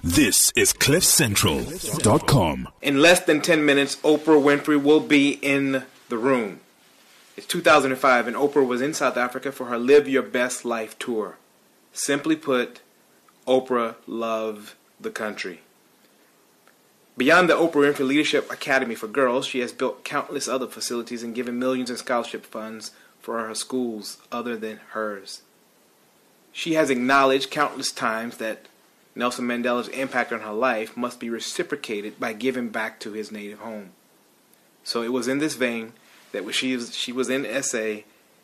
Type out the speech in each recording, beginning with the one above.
This is CliffCentral.com. In less than 10 minutes, Oprah Winfrey will be in the room. It's 2005, and Oprah was in South Africa for her Live Your Best Life tour. Simply put, Oprah loved the country. Beyond the Oprah Winfrey Leadership Academy for Girls, she has built countless other facilities and given millions in scholarship funds for her schools other than hers. She has acknowledged countless times that Nelson Mandela's impact on her life must be reciprocated by giving back to his native home. So it was in this vein that she was in SA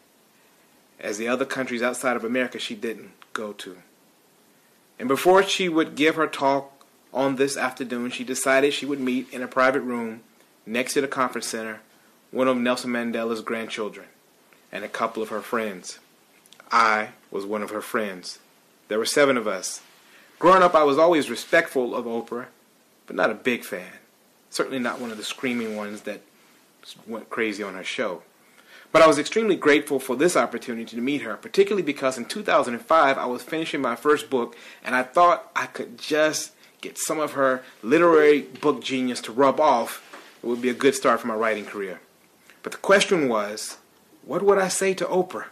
as the other countries outside of America she didn't go to. And before she would give her talk on this afternoon, she decided she would meet in a private room next to the conference center one of Nelson Mandela's grandchildren and a couple of her friends. I was one of her friends. There were 7 of us. Growing up, I was always respectful of Oprah, but not a big fan. Certainly not one of the screaming ones that went crazy on her show. But I was extremely grateful for this opportunity to meet her, particularly because in 2005, I was finishing my first book, and I thought I could just get some of her literary book genius to rub off. It would be a good start for my writing career. But the question was, what would I say to Oprah?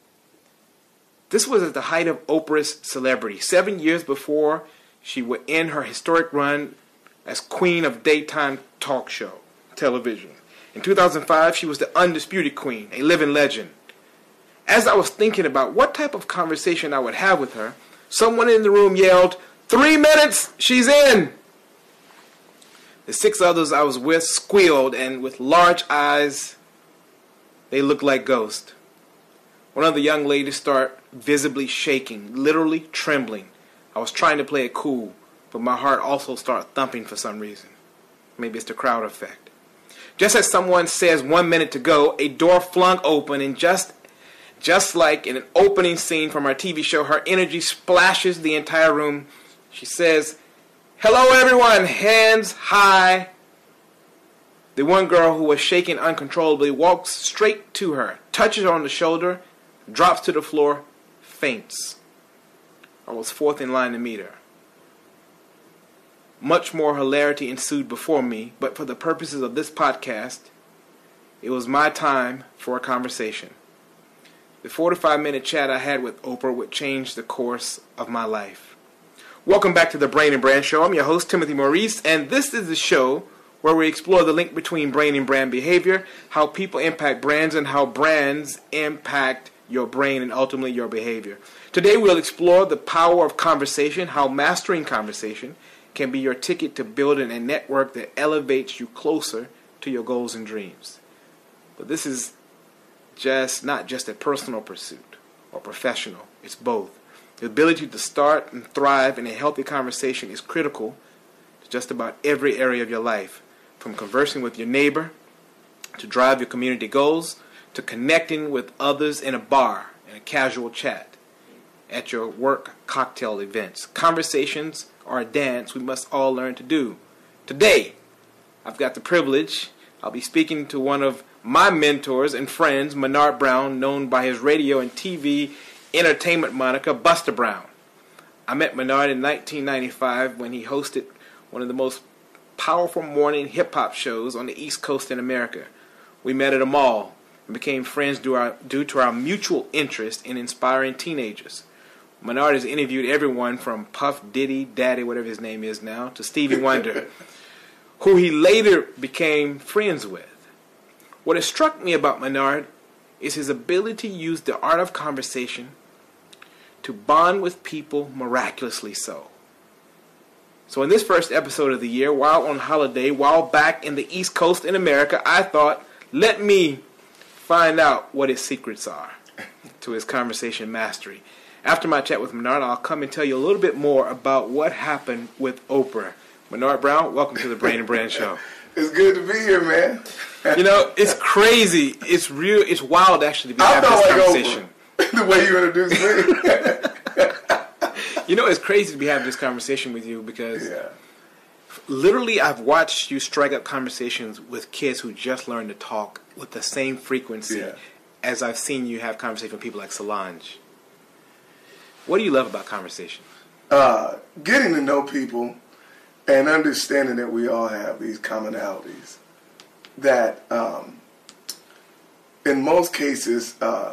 This was at the height of Oprah's celebrity, 7 years before she would end her historic run as queen of daytime talk show television. In 2005, she was the undisputed queen, a living legend. As I was thinking about what type of conversation I would have with her, someone in the room yelled, 3 minutes, she's in! The 6 others I was with squealed, and with large eyes, they looked like ghosts. One of the young ladies started visibly shaking, literally trembling. I was trying to play it cool, but my heart also started thumping for some reason. Maybe it's the crowd effect. Just as someone says 1 minute to go, a door flung open, and just like in an opening scene from our TV show, her energy splashes the entire room. She says, "Hello everyone, hands high." The one girl who was shaking uncontrollably walks straight to her, touches her on the shoulder, drops to the floor, faints. I was 4th in line to meet her. Much more hilarity ensued before me, but for the purposes of this podcast, it was my time for a conversation. The 45-minute chat I had with Oprah would change the course of my life. Welcome back to the Brain and Brand Show. I'm your host, Timothy Maurice, and this is the show where we explore the link between brain and brand behavior, how people impact brands, and how brands impact your brain and ultimately your behavior. Today we'll explore the power of conversation, how mastering conversation can be your ticket to building a network that elevates you closer to your goals and dreams. But this is not just a personal pursuit or professional. It's both. The ability to start and thrive in a healthy conversation is critical to just about every area of your life, from conversing with your neighbor, to drive your community goals, to connecting with others in a bar, in a casual chat, at your work cocktail events. Conversations are a dance we must all learn to do. Today, I've got the privilege. I'll be speaking to one of my mentors and friends, Menard Brown, known by his radio and TV entertainment moniker, Buster Brown. I met Menard in 1995 when he hosted one of the most powerful morning hip-hop shows on the East Coast in America. We met at a mall and became friends due to our mutual interest in inspiring teenagers. Menard has interviewed everyone from Puff Diddy, Daddy, whatever his name is now, to Stevie Wonder, who he later became friends with. What has struck me about Menard is his ability to use the art of conversation to bond with people miraculously so. So in this first episode of the year, while on holiday, while back in the East Coast in America, I thought, let me find out what his secrets are to his conversation mastery. After my chat with Menard, I'll come and tell you a little bit more about what happened with Oprah. Menard Brown, welcome to the Brain and Brand Show. It's good to be here, man. You know, it's crazy. It's real. It's wild, actually, to be having this conversation. The way you introduced me. You know, it's crazy to be having this conversation with you because literally I've watched you strike up conversations with kids who just learned to talk with the same frequency as I've seen you have conversations with people like Solange. What do you love about conversation? getting to know people and understanding that we all have these commonalities that in most cases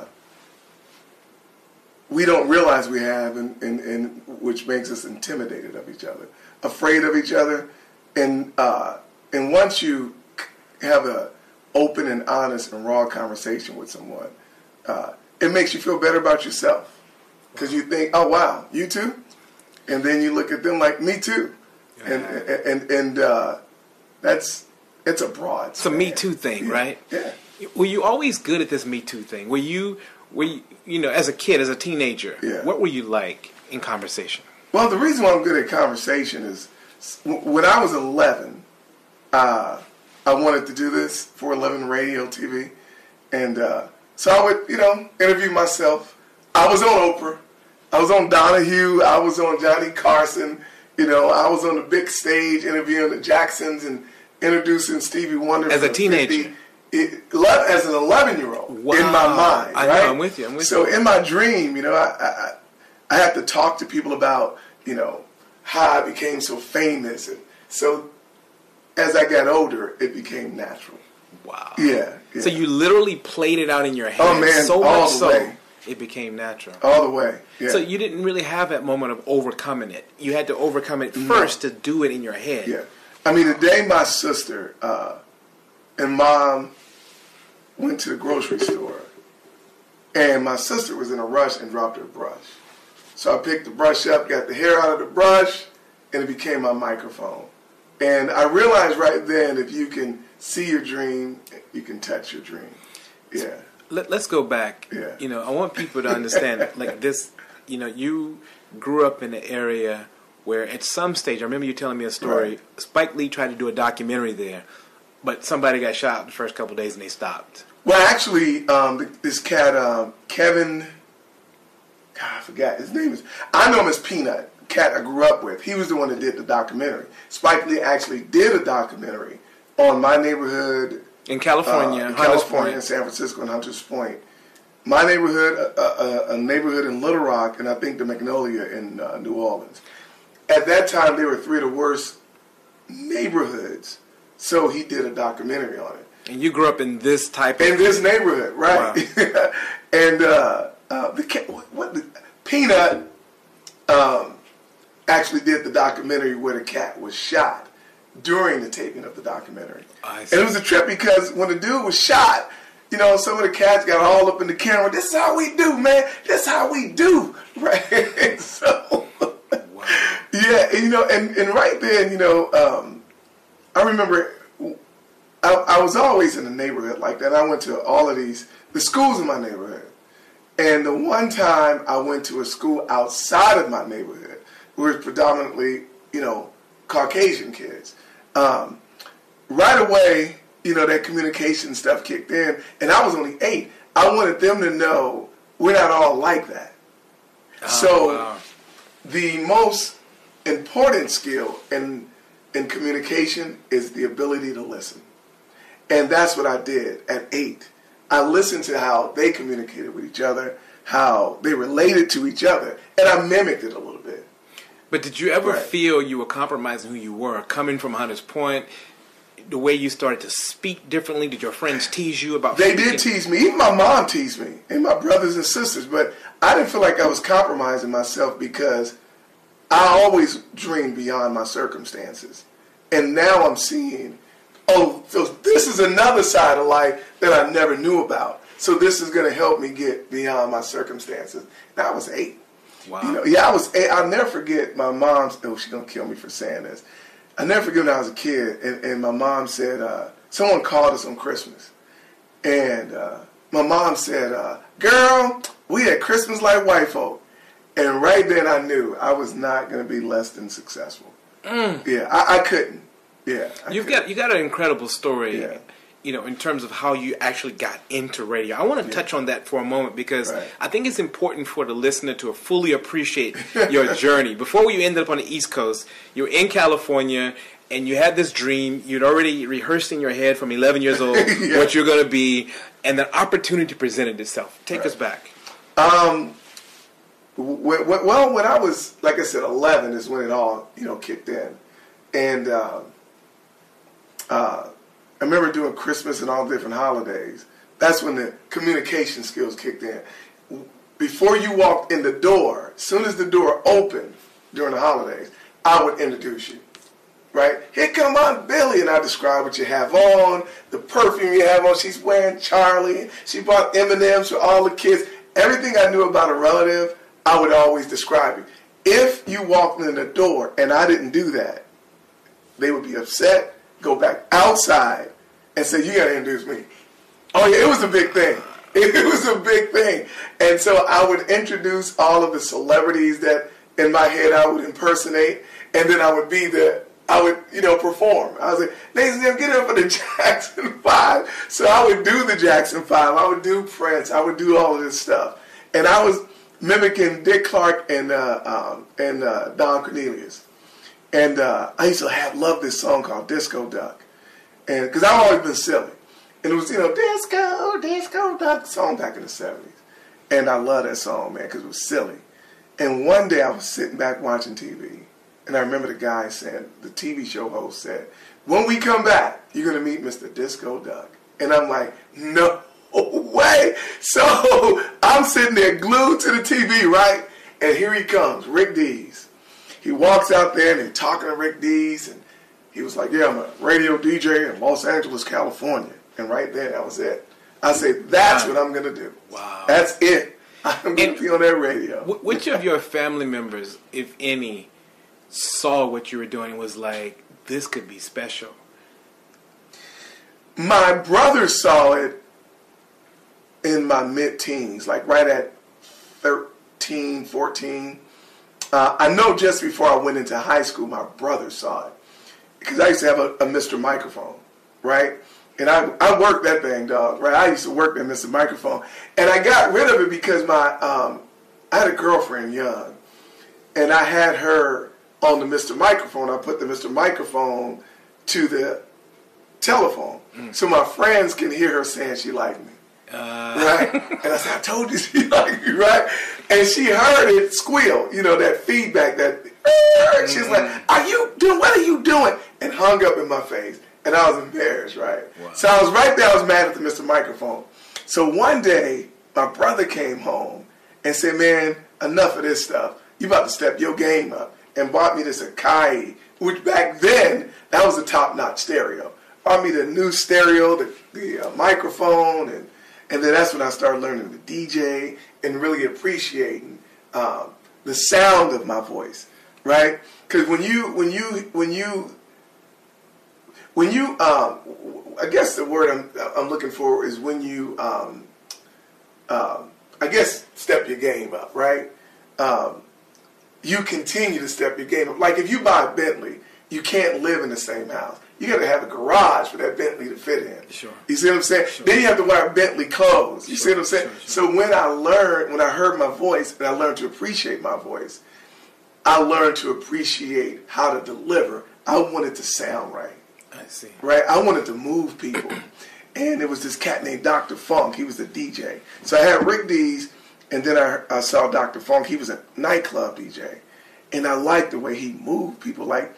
we don't realize we have, and which makes us intimidated of each other, afraid of each other, and once you have a open and honest and raw conversation with someone, it makes you feel better about yourself, because you think, oh wow, you too, and then you look at them like, me too, and it's a broad. It's a Me Too thing, right? Yeah. Were you always good at this Me Too thing? Were you as a kid, as a teenager, what were you like in conversation? Well, the reason why I'm good at conversation is when I was 11, I wanted to do this for 11 radio, TV, and so I would, interview myself. I was on Oprah, I was on Donahue, I was on Johnny Carson, I was on the big stage interviewing the Jacksons and introducing Stevie Wonder as a teenager. As an 11-year-old, wow. In my mind, right? I know, I'm with you. So in my dream, I had to talk to people about, how I became so famous, and so as I got older, it became natural. Wow. Yeah. So you literally played it out in your head. Oh man, so all much the so way. It became natural. All the way. Yeah. So you didn't really have that moment of overcoming it. You had to overcome it first to do it in your head. Yeah. I mean, the day my sister and mom went to the grocery store, and my sister was in a rush and dropped her brush. So I picked the brush up, got the hair out of the brush, and it became my microphone. And I realized right then, if you can see your dream, you can touch your dream. Yeah. Let's go back. Yeah. I want people to understand, like this, you grew up in an area where at some stage, I remember you telling me a story, Right. Spike Lee tried to do a documentary there, but somebody got shot the first couple of days and they stopped. Well, actually, this cat, Kevin, God, I forgot his name. I know him as Peanut, cat I grew up with. He was the one that did the documentary. Spike Lee actually did a documentary on my neighborhood. In California, in San Francisco, and Hunters Point. My neighborhood, a neighborhood in Little Rock, and I think the Magnolia in New Orleans. At that time, they were three of the worst neighborhoods. So he did a documentary on it. And you grew up in this type of... In this neighborhood, right? Wow. And Peanut actually did the documentary where the cat was shot during the taping of the documentary. And it was a trip because when the dude was shot, some of the cats got all up in the camera. This is how we do, man. This is how we do, right? So, wow. Yeah, and right then, I remember I was always in a neighborhood like that. I went to all of the schools in my neighborhood. And the one time I went to a school outside of my neighborhood, where it was predominantly, Caucasian kids. Right away, that communication stuff kicked in, and I was only 8. I wanted them to know we're not all like that. Wow. The most important skill in communication is the ability to listen. And that's what I did at 8. I listened to how they communicated with each other, how they related to each other, and I mimicked it a little bit. But did you ever feel you were compromising who you were, coming from Hunters Point, the way you started to speak differently? Did your friends tease you about They did tease me. Even my mom teased me, and my brothers and sisters. But I didn't feel like I was compromising myself because I always dreamed beyond my circumstances. And now I'm seeing, so this is another side of life that I never knew about. So this is going to help me get beyond my circumstances. And I was 8. Wow. I was 8. I'll never forget my mom's, she's going to kill me for saying this. I'll never forget when I was a kid, and my mom said, someone called us on Christmas. And my mom said, girl, we had Christmas like white folk. And right then I knew I was not going to be less than successful. Yeah, I couldn't. Yeah, you got an incredible story. Yeah. In terms of how you actually got into radio. I want to touch on that for a moment because I think it's important for the listener to fully appreciate your journey. Before you ended up on the East Coast, you were in California and you had this dream. You'd already rehearsed in your head from 11 years old what you're going to be, and the opportunity presented itself. Take us back. Well, when I was, like I said, 11 is when it all, kicked in. And I remember doing Christmas and all different holidays. That's when the communication skills kicked in. Before you walked in the door, as soon as the door opened during the holidays, I would introduce you. Right? Here come Aunt Billy, and I describe what you have on, the perfume you have on. She's wearing Charlie. She bought M&Ms for all the kids. Everything I knew about a relative, I would always describe it. If you walked in the door and I didn't do that, they would be upset, go back outside, and say, you got to introduce me. Oh, yeah, it was a big thing. It was a big thing. And so I would introduce all of the celebrities that in my head I would impersonate, and then I would perform. I was like, ladies and gentlemen, get up for the Jackson 5. So I would do the Jackson 5. I would do Prince. I would do all of this stuff. And I was mimicking Dick Clark and Don Cornelius. And I used to love this song called Disco Duck. And because I've always been silly. And it was, Disco Duck song back in the 70s. And I love that song, man, because it was silly. And one day I was sitting back watching TV. And I remember the guy saying, the TV show host said, when we come back, you're going to meet Mr. Disco Duck. And I'm like, no way. So I'm sitting there glued to the TV, right? And here he comes, Rick Dees. He walks out there and they're talking to Rick Dees. And he was like, yeah, I'm a radio DJ in Los Angeles, California. And right there, that was it. I said, that's what I'm going to do. Wow. That's it. I'm going to be on that radio. Which of your family members, if any, saw what you were doing and was like, this could be special? My brother saw it in my mid-teens, like right at 13, 14. I know just before I went into high school, my brother saw it. Because I used to have a Mr. Microphone, right? And I worked that thing, dog, right? I used to work that Mr. Microphone. And I got rid of it because I had a girlfriend young. And I had her on the Mr. Microphone. I put the Mr. Microphone to the telephone. So my friends can hear her saying she liked me. Right? And I said, I told you she liked me, right? And she heard it squeal, that feedback, that she's like, what are you doing? And hung up in my face. And I was embarrassed, right? Wow. So I was right there, I was mad at the Mr. Microphone. So one day, my brother came home and said, man, enough of this stuff. You about to step your game up. And bought me this Akai, which back then, that was a top-notch stereo. Bought me the new stereo, the microphone, and then that's when I started learning the DJ and really appreciating the sound of my voice, right? Because when you I guess the word I'm looking for is when you, I guess, step your game up, right? You continue to step your game up. Like if you buy a Bentley, you can't live in the same house. You got to have a garage for that Bentley to fit in. Sure. You see what I'm saying? Sure. Then you have to wear Bentley clothes. You see what I'm saying? Sure. So when I heard my voice and I learned to appreciate my voice, I learned to appreciate how to deliver. I wanted to sound right. I see. Right? I wanted to move people. And there was this cat named Dr. Funk. He was the DJ. So I had Rick Dees. And then I saw Dr. Funk. He was a nightclub DJ. And I liked the way he moved people. It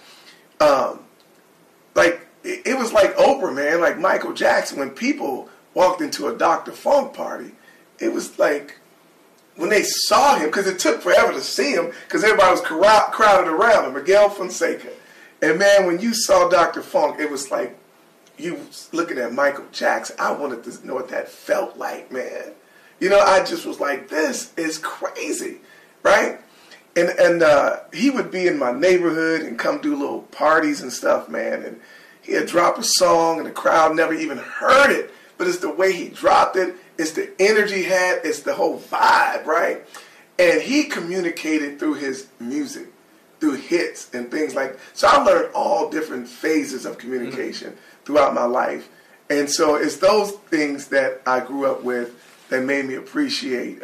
was like Oprah, man, like Michael Jackson. When people walked into a Dr. Funk party, it was like when they saw him, because it took forever to see him, because everybody was crowded around him, Miguel Fonseca. And, man, when you saw Dr. Funk, it was like you looking at Michael Jackson. I wanted to know what that felt like, man. I just was like, this is crazy, right? And he would be in my neighborhood and come do little parties and stuff, man. And he'd drop a song and the crowd never even heard it. But it's the way he dropped it. It's the energy he had. It's the whole vibe, right? And he communicated through his music, through hits and things like that. So I learned all different phases of communication throughout my life. And so it's those things that I grew up with that made me appreciate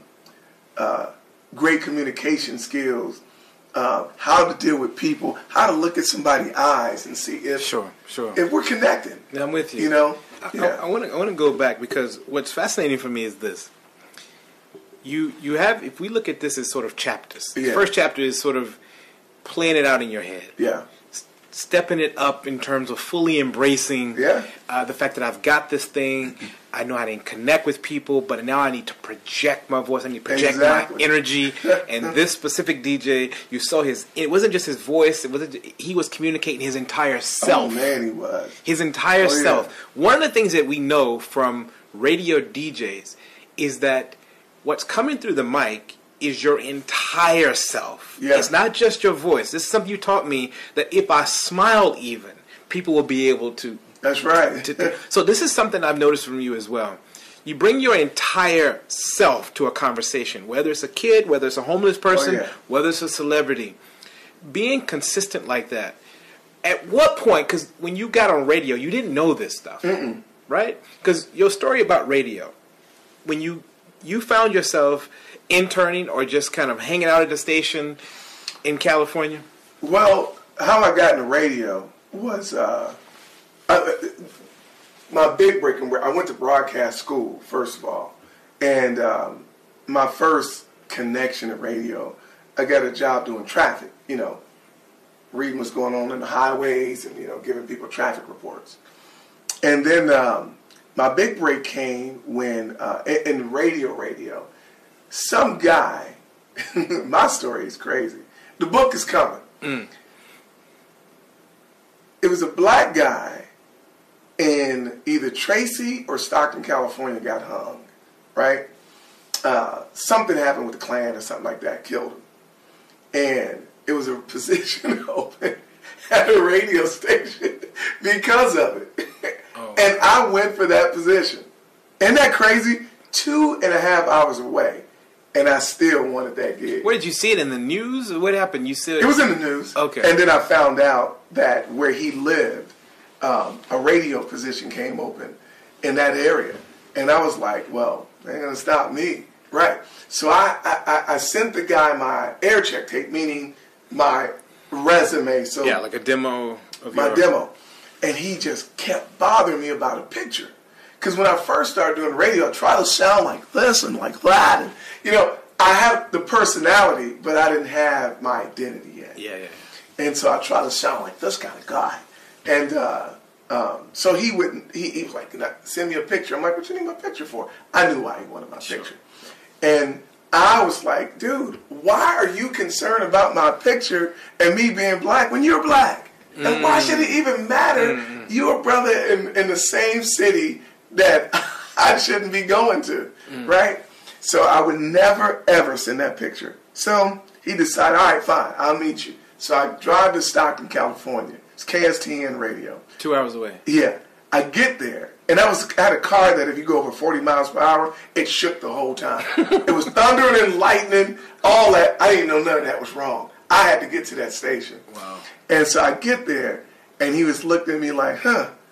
great communication skills, how to deal with people, how to look at somebody's eyes and see if if we're connected. Yeah, I'm with you. I want to go back because what's fascinating for me is this. you have, if we look at this as sort of chapters, the Yeah. first chapter is sort of playing it out in your head. Yeah. Stepping it up in terms of fully embracing Yeah. the fact that I've got this thing. I know how to connect with people, but now I need to project my voice. I need to project my energy. And this specific DJ, you saw it wasn't just his voice. He was communicating his entire self. Oh, man, he was. His entire yeah. self. One of the things that we know from radio DJs is that what's coming through the mic is your entire self. Yeah. It's not just your voice. This is something you taught me, that if I smile even, people will be able to. That's right. So this is something I've noticed from you as well. You bring your entire self to a conversation, whether it's a kid, whether it's a homeless person, whether it's a celebrity. Being consistent like that. At what point, because when you got on radio, you didn't know this stuff, right? Because your story about radio, when you found yourself interning or just kind of hanging out at the station in California? Well, how I got into radio was my big break. I went to broadcast school, first of all. And my first connection to radio, I got a job doing traffic, reading what's going on in the highways and, giving people traffic reports. And then my big break came when, in radio, some guy, my story is crazy. The book is coming. It was a black guy in either Tracy or Stockton, California, got hung, right? Something happened with the Klan or something like that, killed him. And it was a position open at a radio station because of it. Oh. And I went for that position. Isn't that crazy? 2.5 hours away. And I still wanted that gig. Where did you see it, in the news? Or what happened? You said it was in the news. Okay. And then I found out that where he lived, a radio position came open in that area. And I was like, well, they ain't going to stop me. Right. So I sent the guy my air check tape, meaning my resume. So yeah, like a demo of my demo. And he just kept bothering me about a picture. Because when I first started doing radio, I tried to sound like this and like that. And, I have the personality, but I didn't have my identity yet. Yeah. And so I tried to sound like this kind of guy. And so he was like, send me a picture. I'm like, what you need my picture for? I knew why he wanted my picture. And I was like, dude, why are you concerned about my picture and me being black when you're black? And why should it even matter? You're a brother in the same city that I shouldn't be going to, right? So I would never, ever send that picture. So he decided, all right, fine, I'll meet you. So I drive to Stockton, California. It's KSTN radio. 2 hours away. Yeah. I get there, and I had a car that if you go over 40 miles per hour, it shook the whole time. It was thundering and lightning, all that. I didn't know none of that was wrong. I had to get to that station. Wow. And so I get there, and he was looking at me like,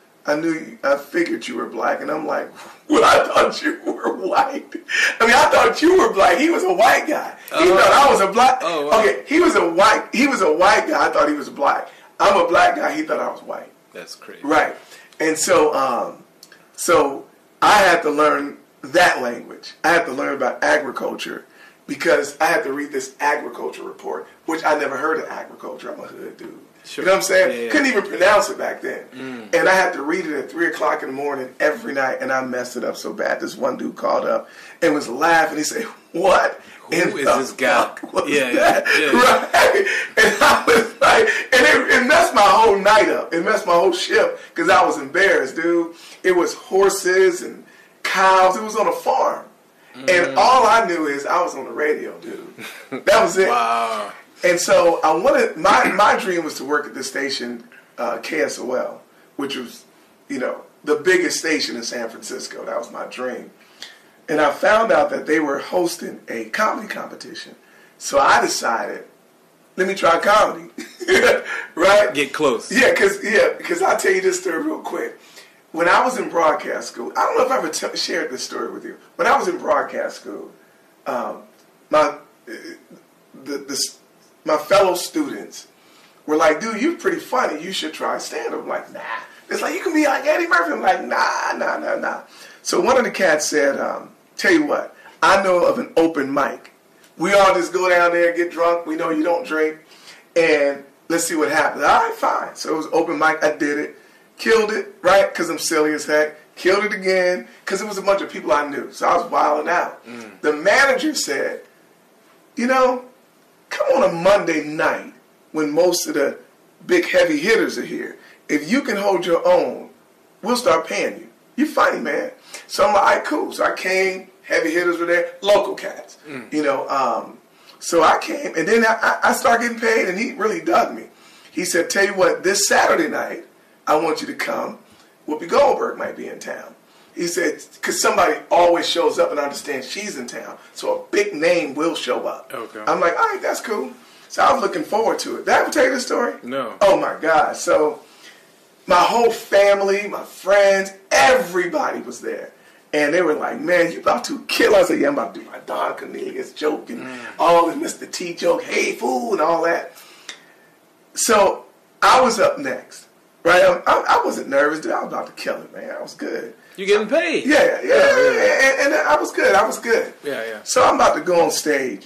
I figured you were black. And I'm like, well, I thought you were white. I thought you were black. He was a white guy. He thought I was a black. Oh, wow. Okay, he was a white guy. I thought he was black. I'm a black guy. He thought I was white. That's crazy. Right. And so, so I had to learn that language. I had to learn about agriculture because I had to read this agriculture report, which I never heard of agriculture. I'm a hood dude. Sure. You know what I'm saying? Yeah. Couldn't even pronounce it back then. And I had to read it at 3 o'clock in the morning every night, and I messed it up so bad. This one dude called up and was laughing. He said, what? Who is this guy? Yeah. Right? And I was like, and it messed my whole night up. It messed my whole shift because I was embarrassed, dude. It was horses and cows. It was on a farm. And all I knew is I was on the radio, dude. That was it. Wow. And so I wanted, my dream was to work at the station, KSOL, which was, the biggest station in San Francisco. That was my dream. And I found out that they were hosting a comedy competition. So I decided, let me try comedy. Right? Get close. Yeah, because I'll tell you this story real quick. When I was in broadcast school, I don't know if I ever shared this story with you. When I was in broadcast school, my fellow students were like, dude, you're pretty funny. You should try stand-up. I'm like, nah. It's like, you can be like Eddie Murphy. I'm like, nah. So one of the cats said, tell you what, I know of an open mic. We all just go down there, get drunk. We know you don't drink. And let's see what happens. All right, fine. So it was open mic. I did it. Killed it, right? Because I'm silly as heck. Killed it again because it was a bunch of people I knew. So I was wilding out. The manager said, you know, come on a Monday night when most of the big heavy hitters are here. If you can hold your own, we'll start paying you. You're funny, man. So I'm like, all right, cool. So I came. Heavy hitters were there. Local cats. You know, so I came. And then I started getting paid, and he really dug me. He said, tell you what, this Saturday night, I want you to come. Whoopi Goldberg might be in town. He said, because somebody always shows up and understands she's in town. So a big name will show up. Okay. I'm like, all right, that's cool. So I was looking forward to it. Did I ever tell you this story? No. Oh, my God. So my whole family, my friends, everybody was there. And they were like, man, you about to kill us. I said, yeah, I'm about to do my Don Cornelius joke and all the Mr. T joke, hey, fool, and all that. So I was up next. Right, I wasn't nervous, dude. I was about to kill it, man. I was good. You getting paid? Yeah. And I was good. Yeah. So I'm about to go on stage,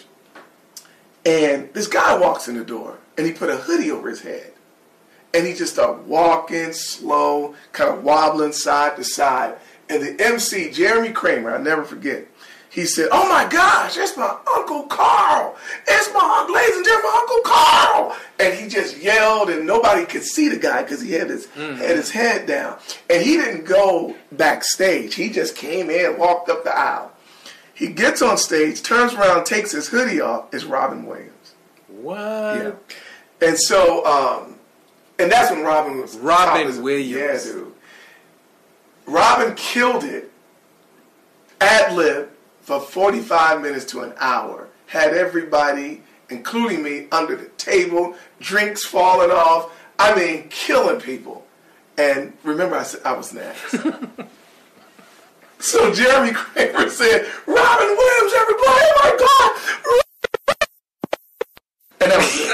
and this guy walks in the door, and he put a hoodie over his head, and he just started walking slow, kind of wobbling side to side. And the MC, Jeremy Kramer, I'll never forget. He said, oh my gosh, it's my Uncle Carl. It's my, ladies and gentlemen, Uncle Carl. And he just yelled, and nobody could see the guy because he had his head down. And he didn't go backstage. He just came in, walked up the aisle. He gets on stage, turns around, takes his hoodie off. It's Robin Williams. What? Yeah. And so, and that's when Robin was. Robin Williams. Yeah, dude. Robin killed it, ad-lib, for 45 minutes to an hour. Had everybody, including me, under the table, drinks falling off. I mean, killing people. And remember, I said I was next. So Jeremy Kramer said, Robin Williams, everybody, oh my God. And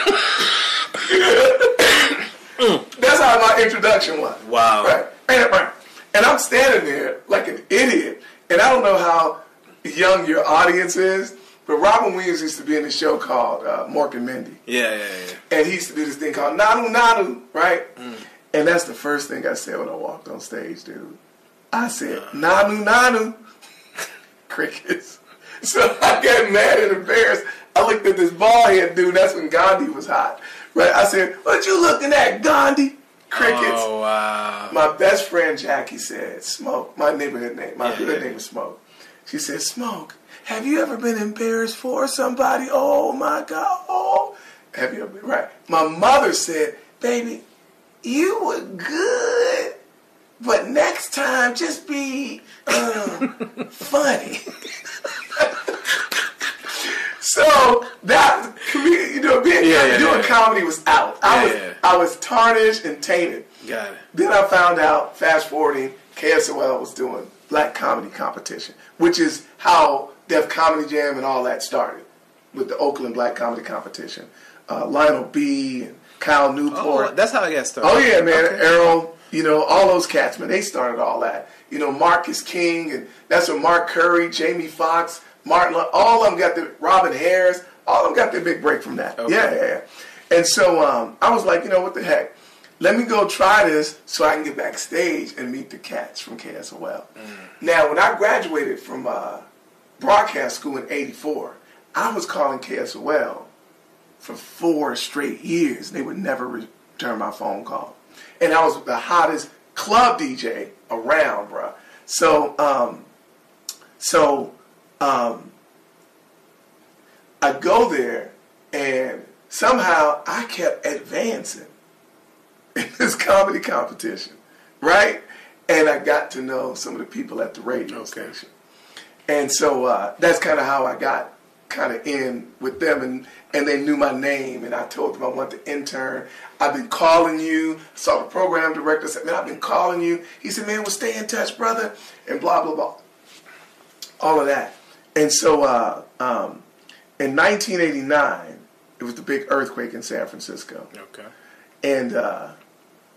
that was it. That's how my introduction was. Wow. Right. And I'm standing there like an idiot. And I don't know how young your audience is, but Robin Williams used to be in a show called Mork and Mindy. Yeah. And he used to do this thing called Nanu Nanu, right? And that's the first thing I said when I walked on stage, dude. I said, Nanu Nanu. Crickets. So I got mad and embarrassed. I looked at this bald head dude. That's when Gandhi was hot. Right? I said, what you looking at, Gandhi? Crickets. Oh, wow. My best friend Jackie said, Smoke. My neighborhood name. My hood name is Smoke. She said, Smoke, have you ever been embarrassed for somebody? Oh, my God. Oh. Have you ever been? Right. My mother said, baby, you were good, but next time just be funny. So that, doing comedy was out. I was tarnished and tainted. Got it. Then I found out, fast forwarding, KSOL was doing Black Comedy Competition, which is how Def Comedy Jam and all that started, with the Oakland Black Comedy Competition. Lionel B. and Kyle Newport. Oh, that's how I got started. Oh, yeah, man. Okay. Errol, all those cats, man, they started all that. Marcus King, and that's when Mark Curry, Jamie Foxx, Martin, all of them got the, Robin Harris, all of them got their big break from that. Okay. Yeah. And so I was like, what the heck? Let me go try this so I can get backstage and meet the cats from KSOL. Now, when I graduated from broadcast school in '84, I was calling KSOL for 4 straight years. They would never return my phone call. And I was the hottest club DJ around, bruh. So I go there, and somehow I kept advancing in this comedy competition, right? And I got to know some of the people at the radio station. And so that's kind of how I got kind of in with them, and they knew my name, and I told them I want to intern. I've been calling you. I saw the program director, said, man, I've been calling you. He said, man, we'll stay in touch, brother, and blah, blah, blah. All of that. And so in 1989, it was the big earthquake in San Francisco. Okay. And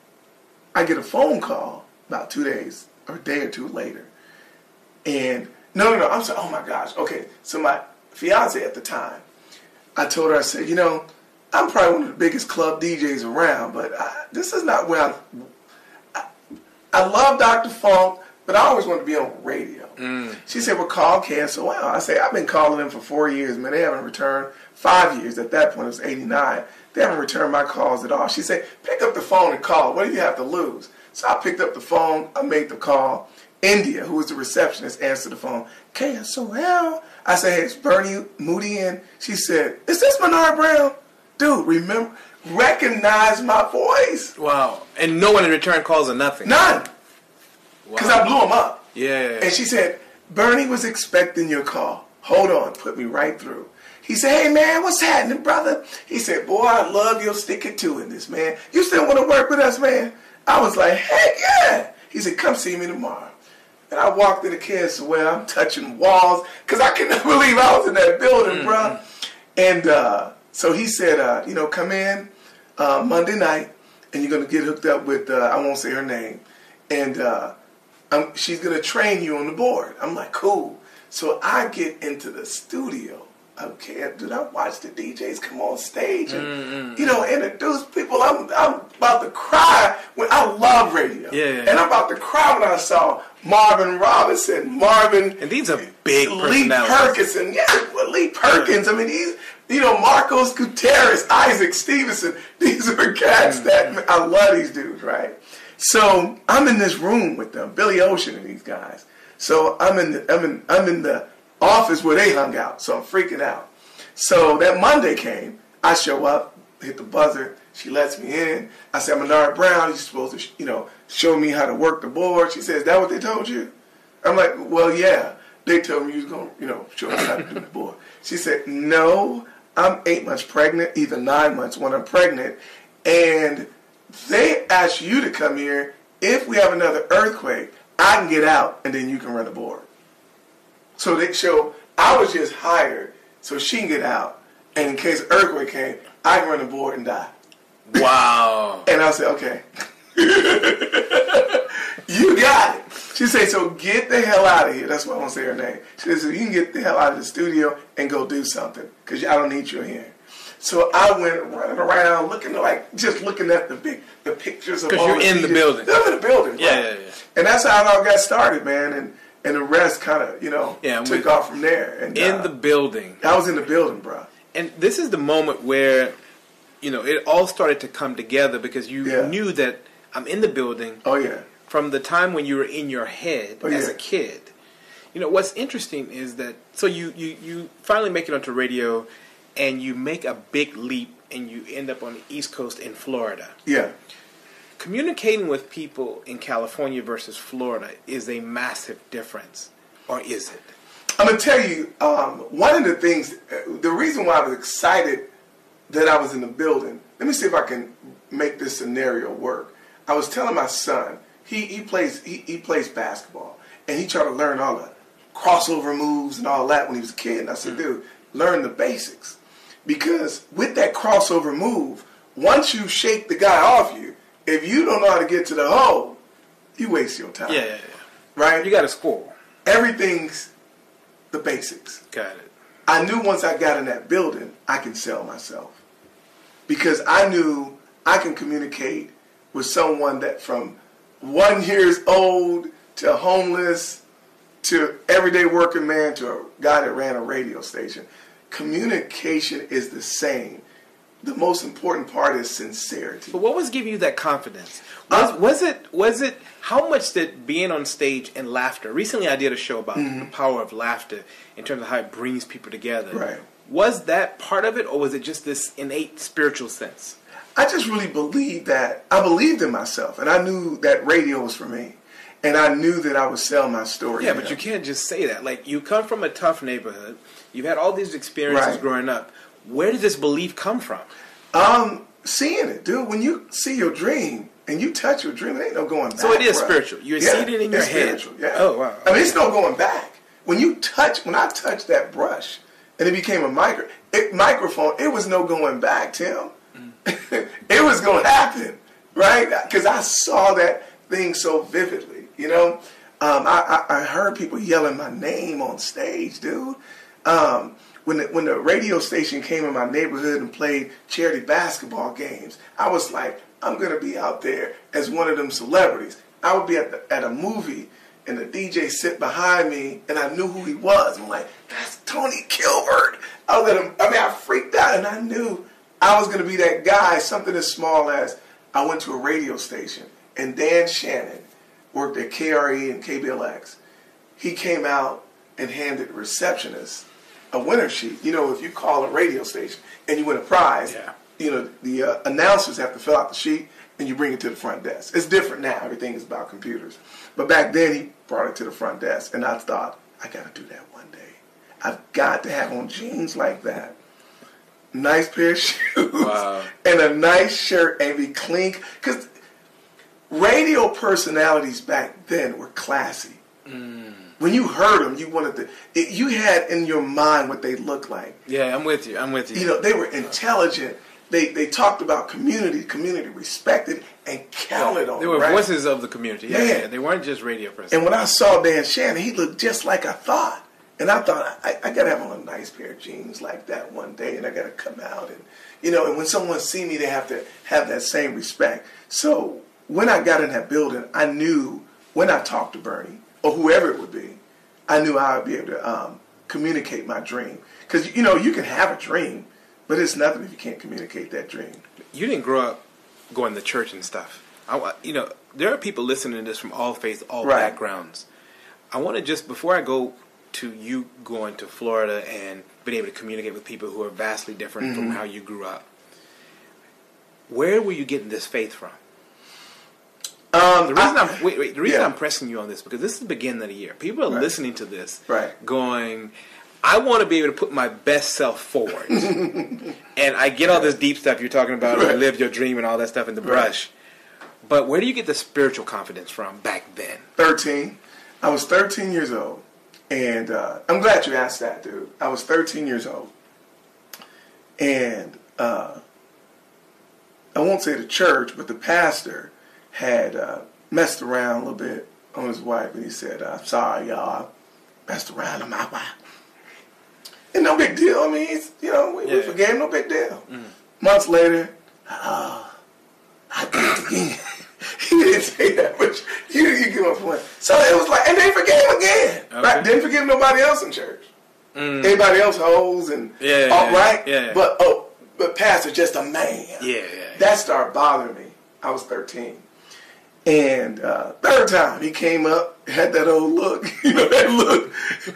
I get a phone call about 2 days or a day or two later. And No. I'm sorry. Oh my gosh. Okay. So my fiance at the time, I told her, I said, you know, I'm probably one of the biggest club DJs around, but this is not where I love Dr. Funk, but I always want to be on radio. She said, well, call KSOL. I said, I've been calling them for 4 years, man. They haven't returned. 5 years. At that point, it was 89. They haven't returned my calls at all. She said, pick up the phone and call. What do you have to lose? So I picked up the phone. I made the call. India, who was the receptionist, answered the phone. KSOL. I said, hey, it's Bernie Moody in. She said, is this Menard Brown? Dude, recognize my voice. Wow. And no one in return calls or nothing? None. Because I blew him up. Yeah. And she said, Bernie was expecting your call. Hold on. Put me right through. He said, hey, man, what's happening, brother? He said, boy, I love your sticking to in this, man. You still want to work with us, man? I was like, heck yeah. He said, come see me tomorrow. And I walked in the KSOL. I'm touching walls because I couldn't believe I was in that building, bro. And so he said, you know, come in Monday night, and you're going to get hooked up with, I won't say her name, and she's going to train you on the board. I'm like, cool. So I get into the studio. Okay, dude, I watch the DJs come on stage and, you know, introduce people. I'm about to cry. I love radio. Yeah. And I'm about to cry when I saw Marvin Robinson, And these are big Lee personalities. Perkins. Lee Perkins. I mean, he's, you know, Marcos Gutierrez, Isaac Stevenson. These are cats that, I love these dudes, right? So I'm in this room with them, Billy Ocean and these guys. So I'm in the office where they hung out, so I'm freaking out. So that Monday came, I show up, hit the buzzer, she lets me in. I said, Menard Brown, you're supposed to, you know, show me how to work the board. She says, is that what they told you? I'm like, well, yeah. They told me you was going to, you know, show us how to do the board. She said, no, I'm 8 months pregnant, either 9 months when I'm pregnant, and they asked you to come here. If we have another earthquake, I can get out, and then you can run the board. So I was just hired so she can get out, and in case an earthquake came, I can run the board and die. Wow. And I said, okay. You got it. She said, so get the hell out of here. That's why I won't say her name. She said, so you can get the hell out of the studio and go do something, because I don't need you here. So I went running around looking at the pictures of all the Because you're in the building. I'm in the building. Yeah. And that's how it all got started, man. And the rest kind of, you know, took off from there. And, in the building. I was in the building, bro. And this is the moment where, you know, it all started to come together because you knew that I'm in the building. Oh, yeah. From the time when you were in your head as a kid. You know, what's interesting is that, so you finally make it onto radio and you make a big leap and you end up on the East Coast in Florida. Yeah. Communicating with people in California versus Florida is a massive difference, or is it? I'm going to tell you, one of the things, the reason why I was excited that I was in the building, let me see if I can make this scenario work. I was telling my son, he plays basketball, and he tried to learn all the crossover moves and all that when he was a kid. And I said, dude, learn the basics. Because with that crossover move, once you shake the guy off you, if you don't know how to get to the hole, you waste your time. Yeah. Right? You got to score. Everything's the basics. Got it. I knew once I got in that building, I can sell myself. Because I knew I can communicate with someone that from 1 year old to homeless to everyday working man to a guy that ran a radio station. Communication is the same. The most important part is sincerity. But what was giving you that confidence? Was it how much did being on stage and laughter? Recently I did a show about the power of laughter in terms of how it brings people together. Right. Was that part of it, or was it just this innate spiritual sense? I just really believed that. I believed in myself, and I knew that radio was for me. And I knew that I would sell my story. Yeah, but you can't just say that. Like, you come from a tough neighborhood. You've had all these experiences growing up. Where did this belief come from? Seeing it, dude. When you see your dream and you touch your dream, it ain't no going back. So it is spiritual. You're seated in your head. Spiritual, yeah. Oh, wow. I mean, it's no going back. When I touched that brush and it became a microphone, it was no going back, Tim. It was going to happen, right? Because I saw that thing so vividly, you know. I heard people yelling my name on stage, dude. When the radio station came in my neighborhood and played charity basketball games, I was like, I'm going to be out there as one of them celebrities. I would be at a movie, and the DJ sit behind me, and I knew who he was. I'm like, that's Tony Gilbert. I freaked out, and I knew I was going to be that guy, something as small as I went to a radio station, and Dan Shannon worked at KRE and KBLX. He came out and handed the receptionist a winner sheet. You know, if you call a radio station and you win a prize, you know, the announcers have to fill out the sheet and you bring it to the front desk. It's different now. Everything is about computers. But back then, he brought it to the front desk, and I thought, I got to do that one day. I've got to have on jeans like that, nice pair of shoes, and a nice shirt, and be clean. Because radio personalities back then were classy. When you heard them, you wanted to. You had in your mind what they looked like. Yeah, I'm with you. You know, they were intelligent. They talked about community. Community respected and counted on. They were voices of the community. Yeah, they weren't just radio personalities. And when I saw Dan Shannon, he looked just like I thought. And I thought, I got to have on a nice pair of jeans like that one day, and I got to come out. And, you know, and when someone see me, they have to have that same respect. So when I got in that building, I knew when I talked to Bernie, or whoever it would be, I knew I would be able to communicate my dream. Because, you know, you can have a dream, but it's nothing if you can't communicate that dream. You didn't grow up going to church and stuff. You know, there are people listening to this from all faiths, all backgrounds. I want to just, before I go to you going to Florida and being able to communicate with people who are vastly different from how you grew up, where were you getting this faith from? The reason I'm pressing you on this, because this is the beginning of the year. People are listening to this going, I want to be able to put my best self forward. And I get all this deep stuff you're talking about, live your dream and all that stuff in the brush. But where do you get the spiritual confidence from back then? 13. I was 13 years old. And I'm glad you asked that, dude. I was 13 years old. And I won't say the church, but the pastor had messed around a little bit on his wife, and he said, "I'm sorry, y'all, I messed around on my wife." And no big deal. I mean, we forgave him, no big deal. Months later, I did it again. He didn't say that, but you get my point. So it was like, and they forgave him again. Okay. Right? Didn't forgive nobody else in church. Everybody else hoes and but pastor just a man. That started bothering me. I was 13. And third time he came up, had that old look, you know, that look.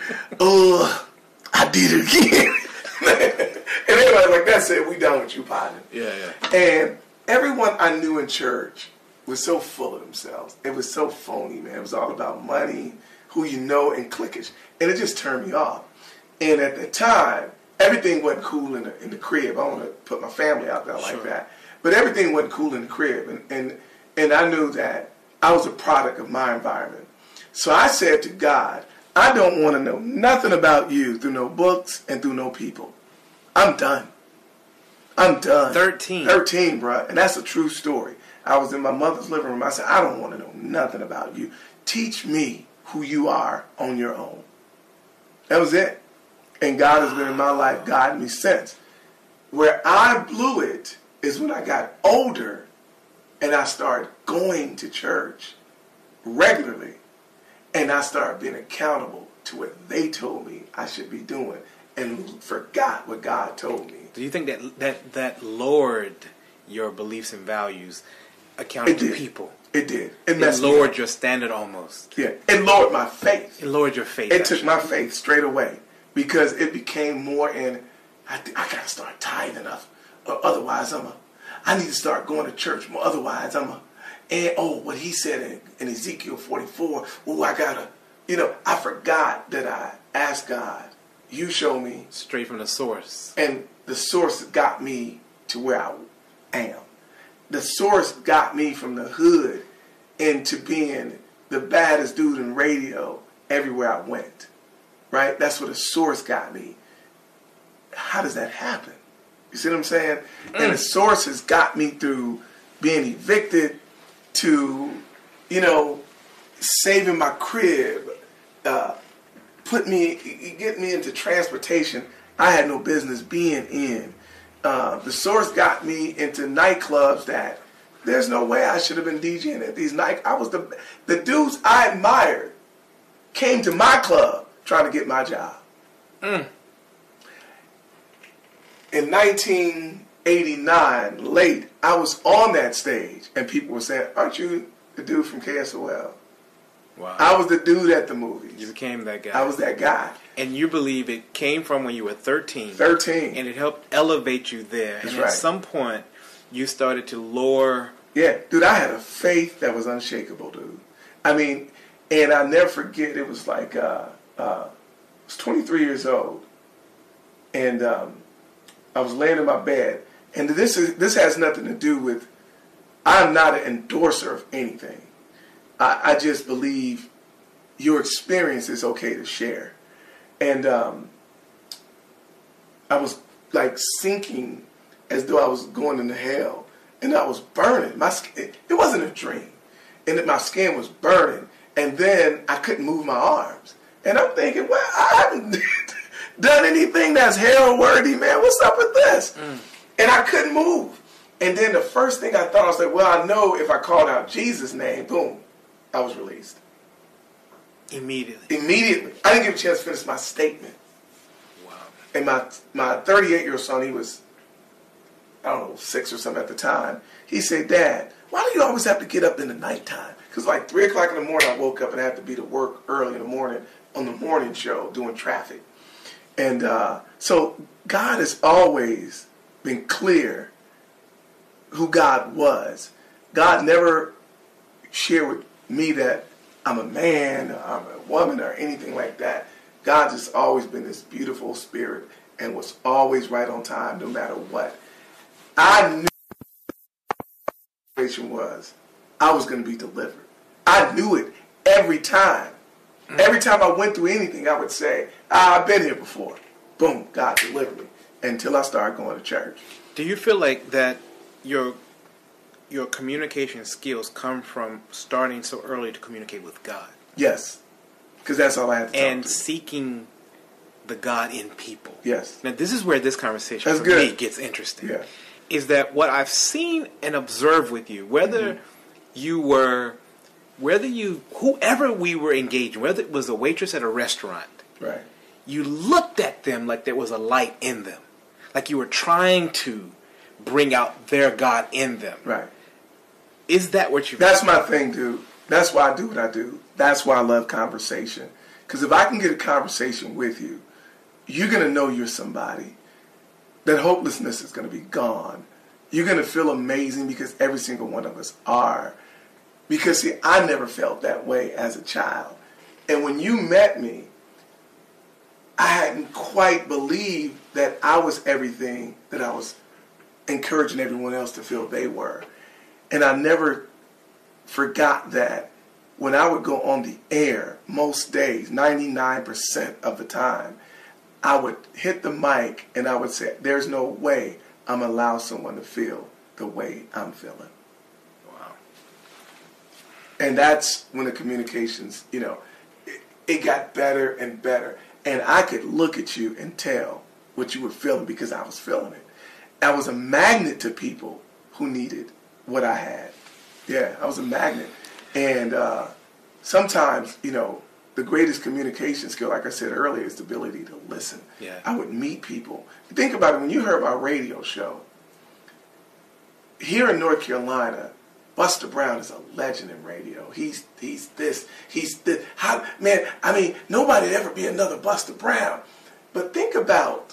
I did it again. And everybody like, that's it, we done with you, partner. And everyone I knew in church was so full of themselves. It was so phony, man. It was all about money, who you know, and cliquish. And it just turned me off. And at the time, everything wasn't cool in the crib. I don't want to put my family out there like that. But everything wasn't cool in the crib. And I knew that I was a product of my environment. So I said to God, I don't want to know nothing about you through no books and through no people. I'm done. I'm done. 13, bro. And that's a true story. I was in my mother's living room. I said, I don't want to know nothing about you. Teach me who you are on your own. That was it. And God has been in my life, guiding me since. Where I blew it is when I got older and I started going to church regularly. And I started being accountable to what they told me I should be doing and forgot what God told me. Do you think that lowered your beliefs and values accounting to people? It did. It lowered your standard almost. Yeah. It lowered my faith. It lowered your faith. It took my faith straight away because it became more in, I got to start tithing up. Or otherwise I need to start going to church more. Otherwise and what he said in Ezekiel 44, I forgot that I asked God, you show me. Straight from the source. And the source got me to where I am. The source got me from the hood into being the baddest dude in radio everywhere I went. Right? That's where the source got me. How does that happen? You see what I'm saying? And the source has got me through being evicted to, saving my crib, get me into transportation I had no business being in. The Source got me into nightclubs that there's no way I should have been DJing at these night. I was the dudes I admired came to my club trying to get my job. In 1989, late, I was on that stage, and people were saying, "Aren't you the dude from KSOL?" Wow. I was the dude at the movies. You became that guy. I was that guy. And you believe it came from when you were 13. 13. And it helped elevate you there. That's and right. At some point, you started to lower. Yeah, dude, I had a faith that was unshakable, dude. I mean, and I'll never forget, it was like, I was 23 years old, and I was laying in my bed, and this has nothing to do with, I'm not an endorser of anything. I just believe your experience is okay to share. And I was like sinking as though I was going into hell. And I was burning. My skin, it wasn't a dream. And my skin was burning. And then I couldn't move my arms. And I'm thinking, well, I haven't done anything that's hell-worthy, man. What's up with this? And I couldn't move. And then the first thing I thought, I was like, well, I know if I called out Jesus' name, boom, I was released. Immediately. I didn't get a chance to finish my statement. Wow. And my 38-year-old son, he was, I don't know, 6 or something at the time. He said, "Dad, why do you always have to get up in the nighttime?" Because like 3 o'clock in the morning, I woke up and I had to be to work early in the morning on the morning show doing traffic. And so God has always been clear who God was. God never shared with me that I'm a man, or I'm a woman, or anything like that. God has always been this beautiful spirit and was always right on time no matter what. I knew the situation was I was going to be delivered. I knew it every time. Every time I went through anything, I would say, I've been here before. Boom, God delivered me until I started going to church. Do you feel like that your communication skills come from starting so early to communicate with God? Yes, because that's all I had to talk and to. Seeking the God in people. Yes. Now, this is where this conversation That's for good. me gets interesting. Yeah. Is that what I've seen and observed with you, whether whoever we were engaging, whether it was a waitress at a restaurant, Right. you looked at them like there was a light in them. Like you were trying to bring out their God in them. Right. Is that what you... That's my thing, dude. That's why I do what I do. That's why I love conversation. Because if I can get a conversation with you, you're going to know you're somebody. That hopelessness is going to be gone. You're going to feel amazing because every single one of us are. Because, see, I never felt that way as a child. And when you met me, I hadn't quite believed that I was everything that I was encouraging everyone else to feel they were. And I never forgot that when I would go on the air, most days, 99% of the time, I would hit the mic and I would say, there's no way I'm going to allow someone to feel the way I'm feeling. Wow. And that's when the communications, it got better and better. And I could look at you and tell what you were feeling because I was feeling it. I was a magnet to people who needed what I had. Yeah, I was a magnet. And sometimes, the greatest communication skill, like I said earlier, is the ability to listen. Yeah. I would meet people. Think about it. When you heard my radio show, here in North Carolina, Buster Brown is a legend in radio. He's this. Nobody'd ever be another Buster Brown. But think about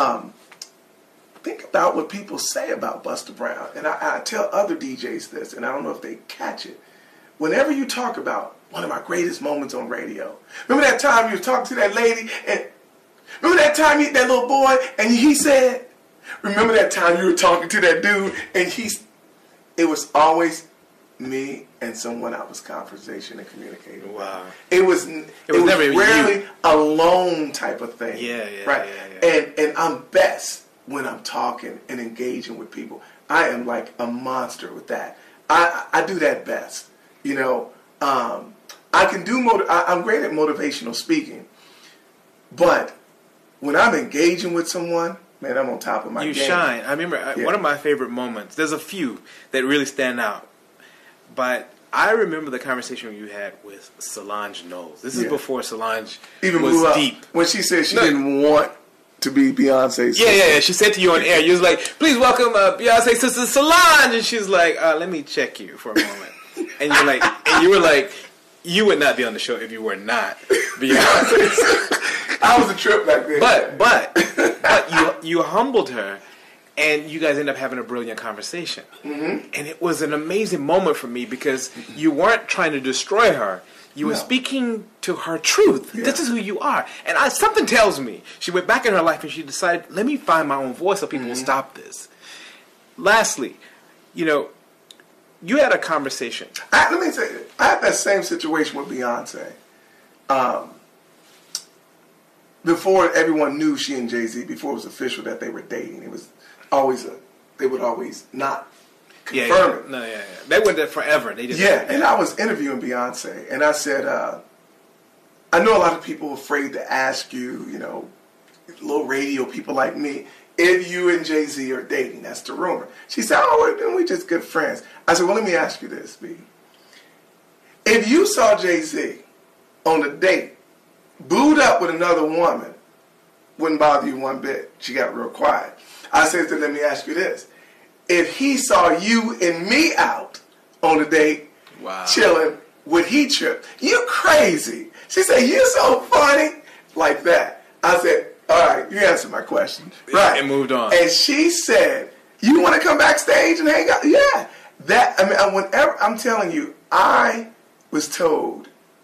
what people say about Buster Brown. And I tell other DJs this, and I don't know if they catch it. Whenever you talk about one of my greatest moments on radio, remember that time you were talking to that lady, and remember that time that little boy, and he said, remember that time you were talking to that dude, and it was always me and someone I was conversation and communicating. Wow. It was never rarely you. a lone type of thing. Yeah, right. Yeah. And I'm best when I'm talking and engaging with people. I am like a monster with that. I do that best. I can do I'm great at motivational speaking, but when I'm engaging with someone, man, I'm on top of my game. You shine. I remember one of my favorite moments. There's a few that really stand out, but I remember the conversation you had with Solange Knowles. This is before Solange even was blew up. deep. When she said she didn't want to be Beyonce's sister. Yeah. She said to you on air, you was like, please welcome Beyonce's sister Solange. And she was like, let me check you for a moment. And you're like, you were like, you would not be on the show if you were not Beyonce. I was a trip back then. But you humbled her, and you guys ended up having a brilliant conversation. Mm-hmm. And it was an amazing moment for me because you weren't trying to destroy her. You were speaking to her truth. Yeah. This is who you are. And something tells me she went back in her life and she decided, let me find my own voice so people will stop this. Lastly, you had a conversation. Let me tell you, I had that same situation with Beyonce. Before everyone knew she and Jay-Z, before it was official that they were dating, it was always they would always not confirm it. No, yeah. They went there forever. They did. And I was interviewing Beyonce, and I said, I know a lot of people are afraid to ask you, little radio people like me, if you and Jay-Z are dating. That's the rumor. She said, then we just good friends. I said, well, let me ask you this, B. If you saw Jay-Z on a date, booed up with another woman, wouldn't bother you one bit. She got real quiet. I said, then let me ask you this. If he saw you and me out on a date, chilling, would he trip? You crazy. She said, you're so funny. Like that. I said, all right, you answered my question. Right. And moved on. And she said, you want to come backstage and hang out? Yeah. Whenever, I'm telling you, I was told,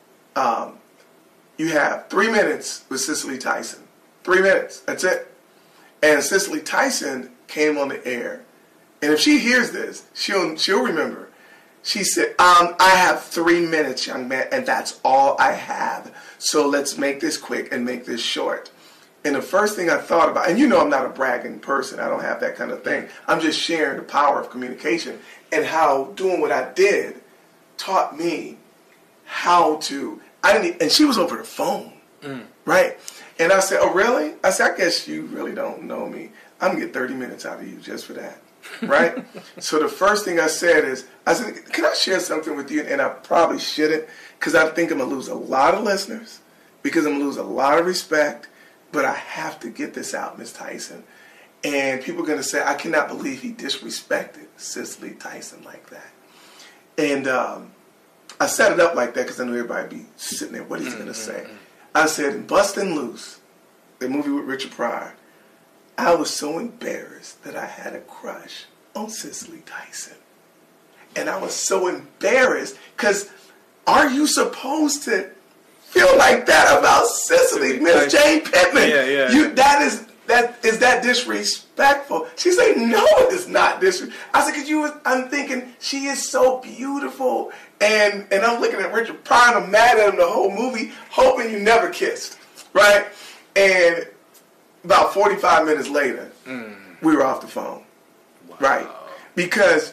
you have 3 minutes with Cicely Tyson. 3 minutes. That's it. And Cicely Tyson came on the air. And if she hears this, she'll remember. She said, I have 3 minutes, young man, and that's all I have. So let's make this quick and make this short. And the first thing I thought about, and I'm not a bragging person. I don't have that kind of thing. I'm just sharing the power of communication and how doing what I did taught me how to, and she was over the phone, right? And I said, oh, really? I said, I guess you really don't know me. I'm going to get 30 minutes out of you just for that. Right? So the first thing I said is, can I share something with you? And I probably shouldn't, because I think I'm going to lose a lot of listeners, because I'm going to lose a lot of respect, but I have to get this out, Miss Tyson. And people are going to say, I cannot believe he disrespected Cicely Tyson like that. And I set it up like that because I knew everybody would be sitting there, what he's going to say. I said, in Bustin' Loose, the movie with Richard Pryor, I was so embarrassed that I had a crush on Cicely Tyson. And I was so embarrassed because are you supposed to feel like that about Cicely, Miss Jane Pittman? Yeah. Is that disrespectful? She said, no, it is not disrespectful. I said, because I'm thinking she is so beautiful. And I'm looking at Richard Pryor and I'm mad at him the whole movie, hoping you never kissed. Right? And about 45 minutes later, we were off the phone. Wow. Right? Because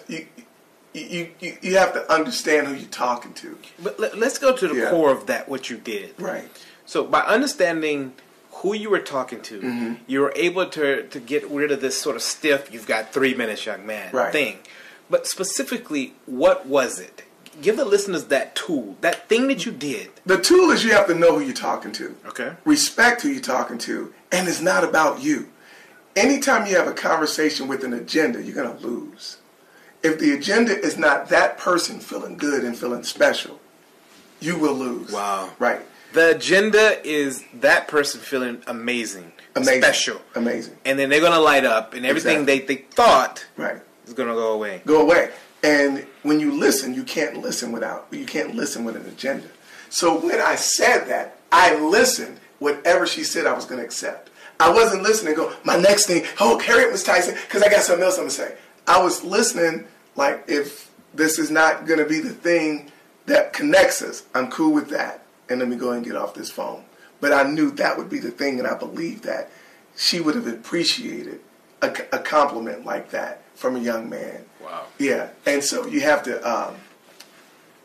you have to understand who you're talking to. But let's go to the core of that, what you did. Right. So by understanding who you were talking to, you were able to get rid of this sort of stiff, you've got 3 minutes, young man, thing. But specifically, what was it? Give the listeners that tool, that thing that you did. The tool is you have to know who you're talking to. Okay. Respect who you're talking to. And it's not about you. Anytime you have a conversation with an agenda, you're going to lose. If the agenda is not that person feeling good and feeling special, you will lose. Wow. Right. The agenda is that person feeling amazing. Special. Amazing. And then they're going to light up and everything they thought is going to go away. Go away. And when you listen, you can't listen with an agenda. So when I said that, I listened. Whatever she said, I was going to accept. I wasn't listening and go, my next thing, hurry up, Miss Tyson, because I got something else I'm going to say. I was listening like, if this is not going to be the thing that connects us, I'm cool with that. And let me go and get off this phone. But I knew that would be the thing, and I believed that she would have appreciated a compliment like that from a young man. Wow. Yeah. And so you have to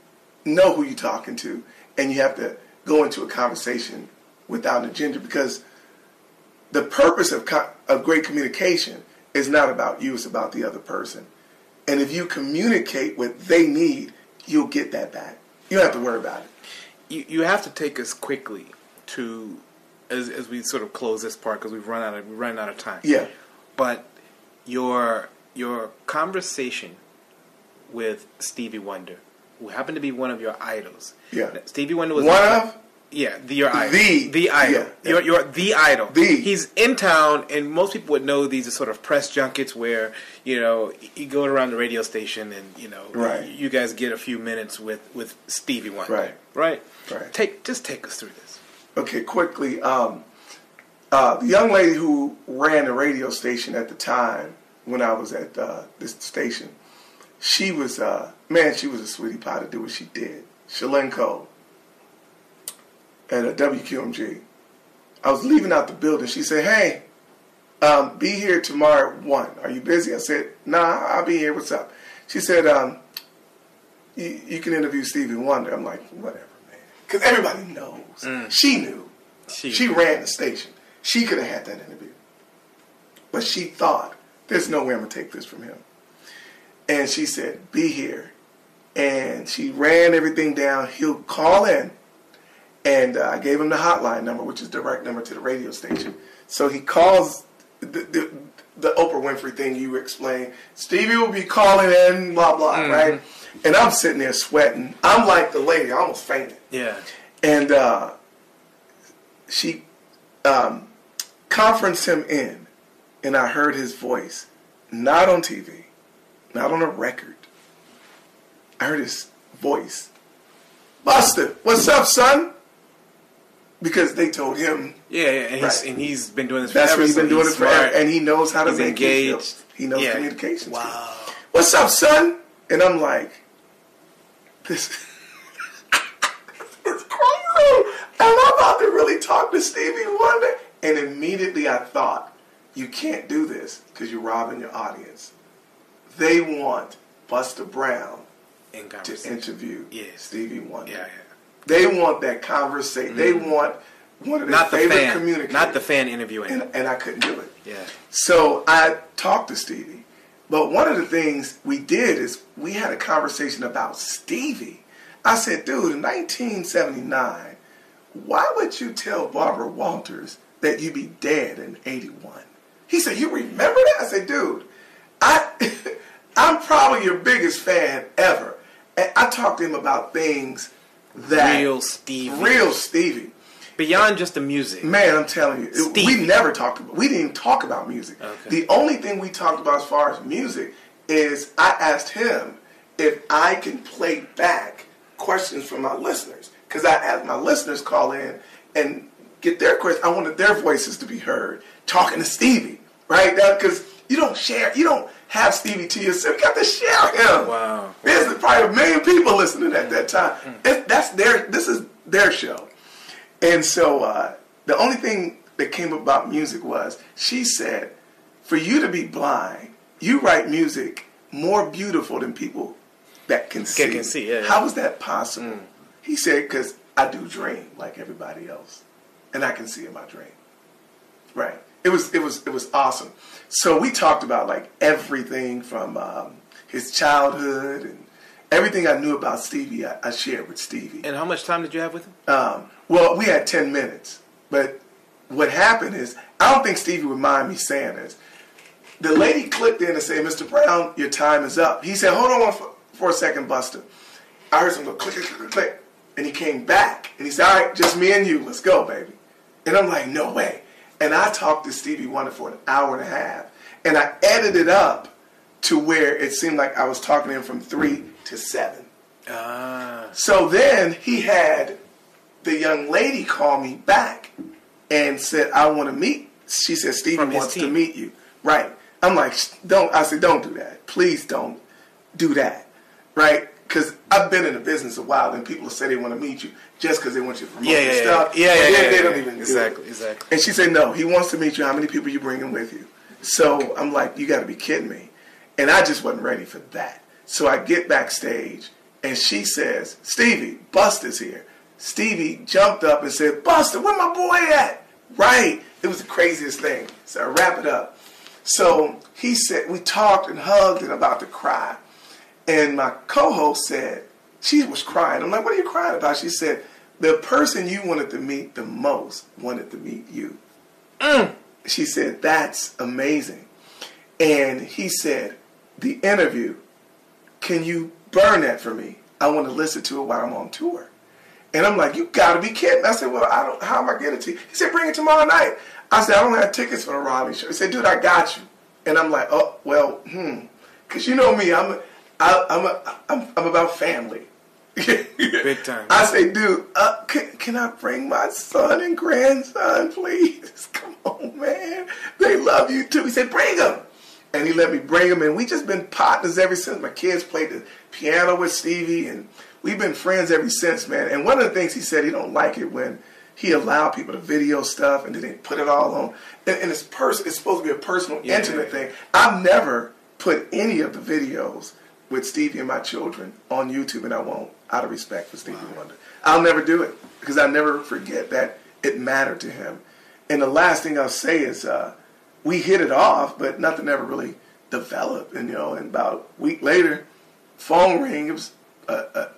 know who you're talking to, and you have to go into a conversation without an agenda, because the purpose of great communication is not about you, it's about the other person. And if you communicate what they need, you'll get that back. You don't have to worry about it. You have to take us quickly to, as we sort of close this part, because we're running out of time. Yeah. But your conversation with Stevie Wonder, who happened to be one of your idols. Yeah. Stevie Wonder was one of. Yeah, your idol. The idol. Yeah. You're the idol. He's in town, and most people would know these are sort of press junkets where, you go around the radio station and, right. you guys get a few minutes with Stevie Wonder. Right. Just take us through this. Okay, quickly. The young lady who ran the radio station at the time when I was at this station, she was, she was a sweetie pie to do what she did. Shalyn Cole. At a WQMG. I was leaving out the building. She said, hey, be here tomorrow at 1. Are you busy? I said, nah, I'll be here. What's up? She said, you can interview Stevie Wonder. I'm like, whatever, man. Because everybody knows. She knew. She ran the station. She could have had that interview. But she thought, there's no way I'm going to take this from him. And she said, be here. And she ran everything down. He'll call in. And I gave him the hotline number, which is direct number to the radio station. So he calls the Oprah Winfrey thing you explained. Stevie will be calling in, blah, blah, right? And I'm sitting there sweating. I'm like the lady. I almost fainted. Yeah. And she conferenced him in, and I heard his voice, not on TV, not on a record. I heard his voice. Buster, what's up, son? Because they told him. Yeah, and he's been doing this forever. That's what he's been doing it forever. And he knows how to make engaged. He knows communication. Wow. What's up, son? And I'm like, this is crazy. And I'm about to really talk to Stevie Wonder. And immediately I thought, you can't do this because you're robbing your audience. They want Buster Brown to interview Stevie Wonder. Yeah. They want that conversation. They want one of their favorite communicators. Not the fan interviewing. And I couldn't do it. Yeah. So I talked to Stevie. But one of the things we did is we had a conversation about Stevie. I said, dude, in 1979, why would you tell Barbara Walters that you'd be dead in 81? He said, you remember that? I said, dude, I'm probably your biggest fan ever. And I talked to him about things that real Stevie. Beyond just the music. Man, I'm telling you, we didn't even talk about music. Okay. The only thing we talked about as far as music is I asked him if I can play back questions from my listeners. Because I asked my listeners call in and get their questions. I wanted their voices to be heard talking to Stevie, right? Because you don't have Stevie to yourself. You got to share him. Wow. There's probably 1 million people listening at that time. This is their show. And so the only thing that came about music was, she said, for you to be blind, you write music more beautiful than people that can see. Yeah. How is that possible? He said, because I do dream like everybody else. And I can see in my dream. Right. It was awesome. So we talked about like everything from his childhood and everything I knew about Stevie. I shared with Stevie. And how much time did you have with him? Well, we had 10 minutes. But what happened is, I don't think Stevie would mind me saying this. The lady clicked in and said, Mr. Brown, your time is up. He said, hold on for a second, Buster. I heard some go click, click, click, click. And he came back. And he said, all right, just me and you. Let's go, baby. And I'm like, no way. And I talked to Stevie Wonder for an hour and a half. And I edited it up to where it seemed like I was talking to him from 3 to 7. So then he had the young lady call me back and said, I want to meet. She said, Stevie wants to meet you. Right. I'm like, don't do that. Please don't do that. Right? Because I've been in the business a while, and people say they want to meet you just because they want you to promote your stuff. They don't even do it. Exactly. And she said, no, he wants to meet you. How many people are you bringing with you? So I'm like, you got to be kidding me. And I just wasn't ready for that. So I get backstage, and she says, Stevie, Buster's here. Stevie jumped up and said, Buster, where my boy at? Right. It was the craziest thing. So I wrap it up. So he said, we talked and hugged and about to cry. And my co-host said, she was crying. I'm like, what are you crying about? She said, the person you wanted to meet the most wanted to meet you. She said, that's amazing. And he said, the interview, can you burn that for me? I want to listen to it while I'm on tour. And I'm like, you got to be kidding. I said, well, how am I getting it to you? He said, bring it tomorrow night. I said, I don't have tickets for the Raleigh show. He said, dude, I got you. And I'm like, oh, well, because you know me, I'm about family. Big time. I say, dude, can I bring my son and grandson, please? Come on, man. They love you too. He said, bring them. And he let me bring them. And we just been partners ever since. My kids played the piano with Stevie, and we've been friends ever since, man. And one of the things he said, he don't like it when he allowed people to video stuff and then they put it all on. And it's supposed to be a personal, intimate thing. I've never put any of the videos with Stevie and my children on YouTube, and I won't, out of respect for Stevie Wonder. I'll never do it because I never forget that it mattered to him. And the last thing I'll say is we hit it off, but nothing ever really developed. And, and about a week later, phone ring, it was a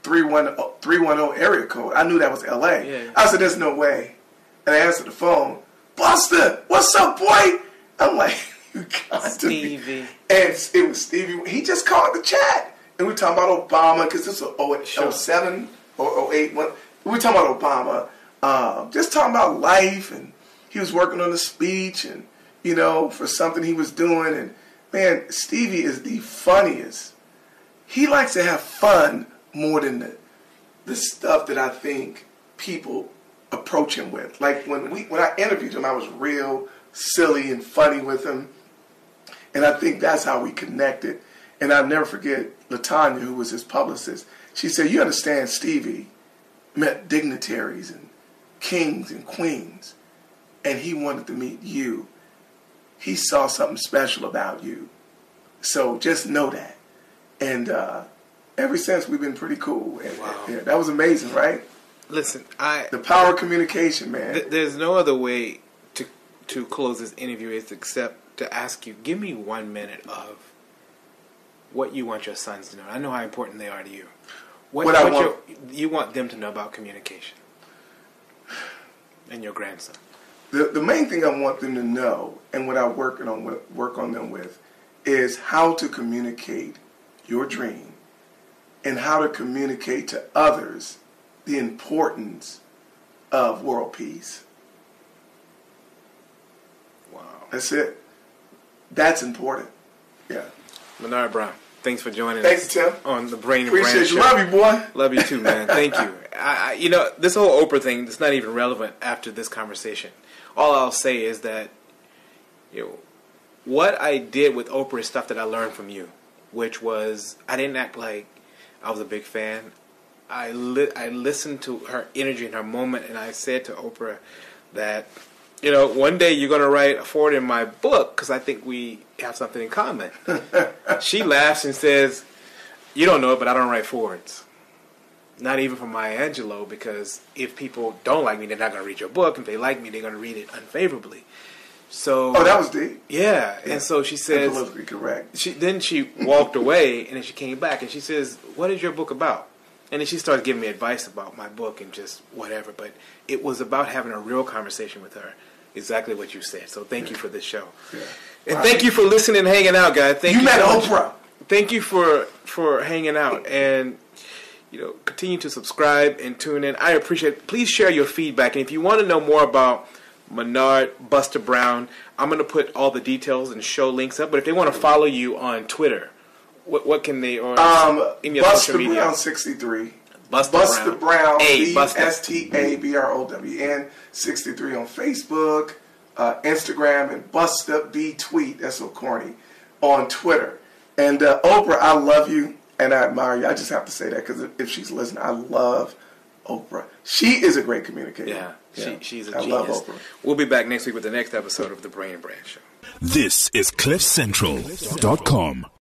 310 area code. I knew that was L.A. Yeah. I said, there's no way. And I answered the phone, Buster, what's up, boy? I'm like, you got Stevie. To be. And it was Stevie. He just called the chat. And we were talking about Obama, because this was 07 or 08. We were talking about Obama, just talking about life. And he was working on a speech and, for something he was doing. And, man, Stevie is the funniest. He likes to have fun more than the stuff that I think people approach him with. Like when I interviewed him, I was real silly and funny with him. And I think that's how we connected. And I'll never forget LaTanya, who was his publicist. She said, you understand, Stevie met dignitaries and kings and queens, and he wanted to meet you. He saw something special about you. So just know that. And ever since, we've been pretty cool. And, yeah, that was amazing, right? Listen, the power of communication, man. There's no other way to close this interview except to ask you, give me 1 minute of what you want your sons to know. I know how important they are to you. You want them to know about communication and your grandson. The main thing I want them to know, and what I work on them with, is how to communicate your dream and how to communicate to others the importance of world peace. Wow. That's it. That's important. Yeah. Menard Brown, thanks for joining us. Thanks, Tim. On the Brain and Appreciate Brand you. Show. Love you, boy. Love you too, man. Thank you. This whole Oprah thing is not even relevant after this conversation. All I'll say is that, what I did with Oprah is stuff that I learned from you, which was I didn't act like I was a big fan. I listened to her energy and her moment, and I said to Oprah that, one day you're going to write a forward in my book because I think we have something in common. She laughs and says, you don't know it, but I don't write forwards. Not even for Maya Angelou, because if people don't like me, they're not going to read your book. If they like me, they're going to read it unfavorably. So, that was deep. Yeah. And so she says, politically correct. Then she walked away, and then she came back, and she says, what is your book about? And then she starts giving me advice about my book and just whatever. But it was about having a real conversation with her. Exactly what you said. So thank you for this show. Yeah. And thank you for listening and hanging out, guys. Thank you met Oprah. Thank you for hanging out. And, continue to subscribe and tune in. I appreciate it. Please share your feedback. And if you want to know more about Menard Buster Brown, I'm going to put all the details and show links up. But if they want to follow you on Twitter, what can they, or any other social media? Brown 63. Buster Brown, BustaBrown 63 on Facebook, Instagram, and Buster B Tweet, that's so corny, on Twitter. And Oprah, I love you and I admire you. I just have to say that because if she's listening, I love Oprah. She is a great communicator. Yeah. She's a I genius. love Oprah. We'll be back next week with the next episode of The Brain and Brand Show. This is CliffCentral.com.